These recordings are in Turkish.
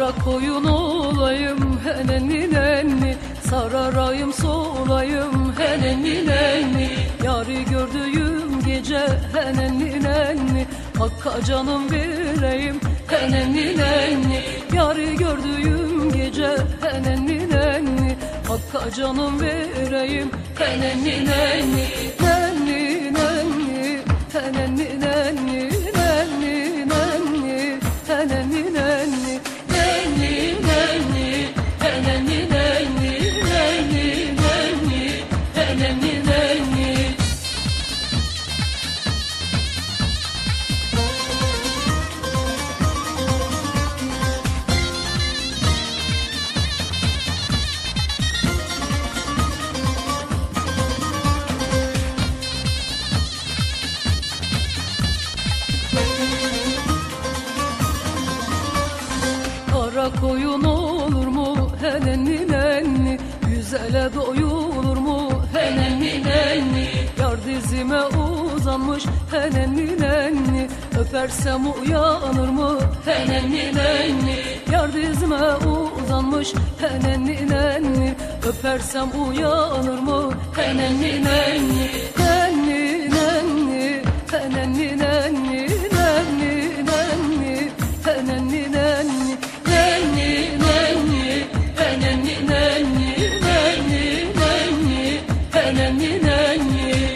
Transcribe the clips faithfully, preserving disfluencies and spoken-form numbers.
Kara koyun olayım henenni nenni, sararayım solayım henenni nenni. Yari gördüğüm gece henenni nenni, Hakka canım vereyim henenni nenni. Yari gördüğüm gece henenni nenni, Hakka canım vereyim henenni nenni. Nenni nenni, henenni nenni, nenni nenni, henenni nenni. Nenni nenni, henenni nenni, nenni nenni, henenni nenni. Kara koyun olur mu henenni nenni, güzele doyulur mu henenni nenni. Yar dizime uzanmış henenni nenni, öpersem uyanır mı henenni nenni. Yar dizime uzanmış henenni nenni, öpersem uyanır mı henenni nenni. Nenni nenni, henenni nenni, nenni nenni, henenni nenni. Nenni nenni, henenni nenni, nenni nenni, henenni nenni.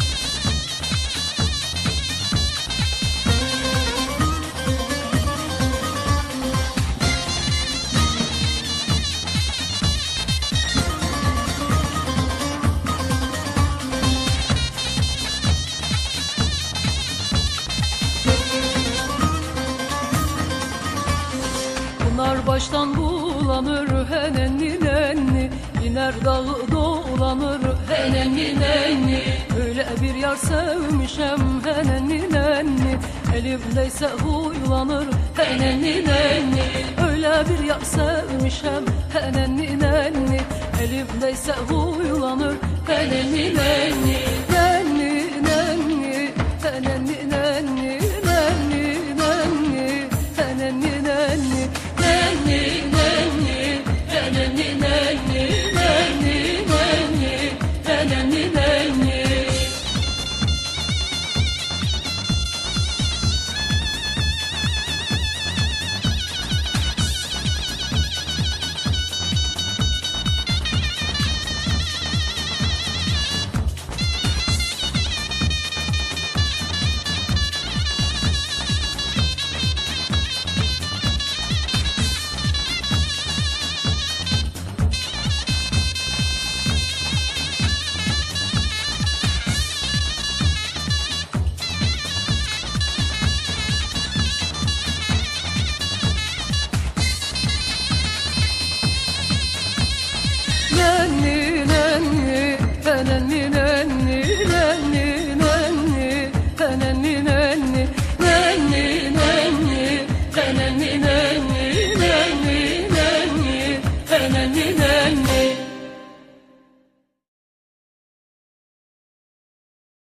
Pınar baştan bulanır henenni nenni, iner dağı dolanır henenni nenni. Öyle bir yar sevmişem henenni nenni, elimdeyse huylanır henenni nenni. Öyle bir yar sevmişem henenni nenni, elimdeyse huylanır henenni nenni. Nenni nenni, henenni nenni, nenni nenni, henenni nenni. Nenni nenni, henenni nenni, nenni nenni, henenni nenni. Nenni nenni, henenni